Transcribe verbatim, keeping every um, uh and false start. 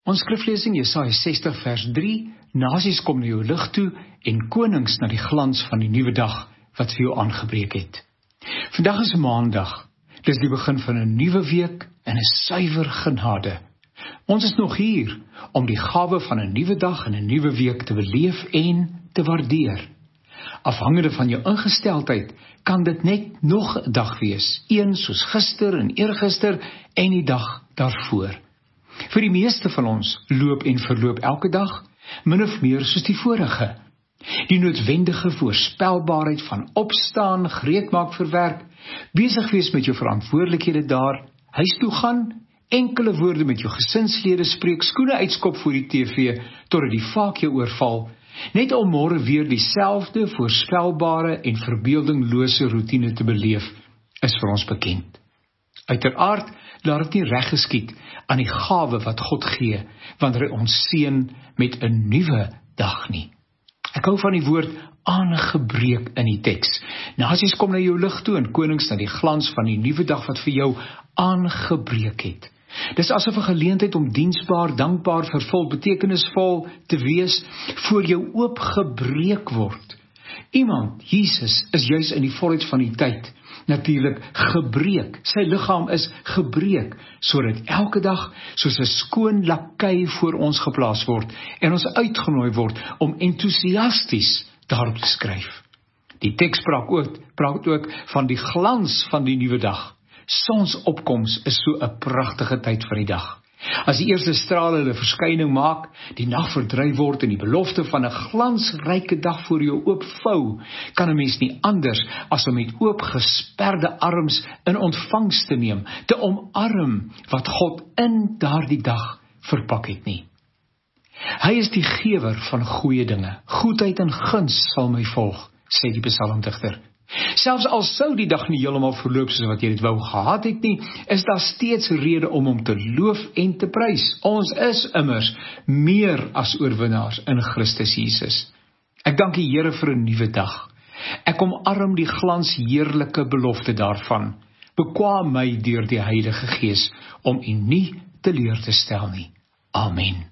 Ons skriflesing Jesaja sestig vers drie, nasies kom na jou lig toe en konings na die glans van die nuwe dag wat vir jou aangebreek het. Vandag is maandag, dis die begin van 'n nuwe week en 'n suiwer genade. Ons is nog hier om die gawe van 'n nuwe dag en 'n nuwe week te beleef en te waardeer. Afhangende van jou ingesteldheid kan dit net nog 'n dag wees, een soos gister en eergister en die dag daarvoor. Vir die meeste van ons loop en verloop elke dag min of meer soos die vorige. Die noodwendige voorspelbaarheid van opstaan, gereed maak vir werk, besig wees met jou verantwoordelikhede daar, huis toe gaan, enkele woorde met jou gesinslede spreek, skoene uitskop voor die T V, totdat die vaak jou oorval, net om môre weer dieselfde voorspelbare en verbeeldinglose roetine te beleef, is vir ons bekend. Uiteraard laat dit nie reg geskied aan die gawe wat God gee, wanneer hy ons seën met 'n nuwe dag nie. Ek hou van die woord aangebreek in die teks. Nasies kom na jou lig toe en konings na die glans van die nuwe dag wat vir jou aangebreek het. Dis asof 'n geleentheid om diensbaar, dankbaar, vervul, betekenisvol te wees voor jou oopgebreek word. Iemand, Jesus, is juis in die volheid van die tyd natuurlik gebreek. Sy liggaam is gebreek, sodat elke dag soos 'n skoon lakei voor ons geplaas word en ons uitgenooi word om entoesiasties daarop te skryf. Die teks praat ook, praat ook van die glans van die nuwe dag. Sonsopkoms is so 'n pragtige tyd van die dag. As die eerste strale hulle verskyning maak, die nag verdryf word en die belofte van 'n glansryke dag voor jou oopvou, kan 'n mens nie anders as om met oopgesperde arms in ontvangs te neem, te omarm wat God in daardie dag verpak het nie. Hy is die gewer van goeie dinge. Goedheid en guns sal my volg, sê die psalmdigter. Selfs al sou die dag nie heeltemal verloop soos wat jy dit wou gehad het nie, is daar steeds rede om hom te loof en te prys. Ons is immers meer as oorwinnaars in Christus Jesus. Ek dank die Here vir 'n nuwe dag. Ek omarm die glansheerlike belofte daarvan. Bekwaam my deur die Heilige Gees om U nie teleur te stel nie. Amen.